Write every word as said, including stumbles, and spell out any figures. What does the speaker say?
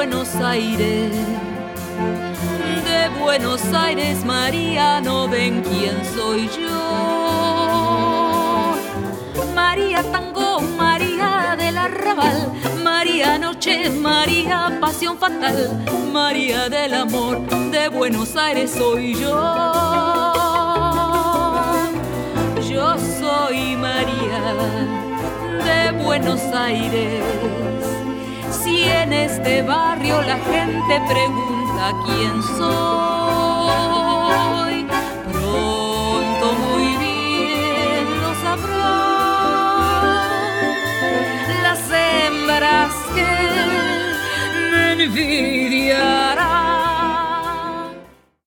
Buenos Aires, de Buenos Aires, María, no ven quién soy yo. María Tango, María del Arrabal, María Noche, María Pasión Fatal, María del Amor, de Buenos Aires soy yo. Yo soy María de Buenos Aires. Si en este barrio la gente pregunta quién soy,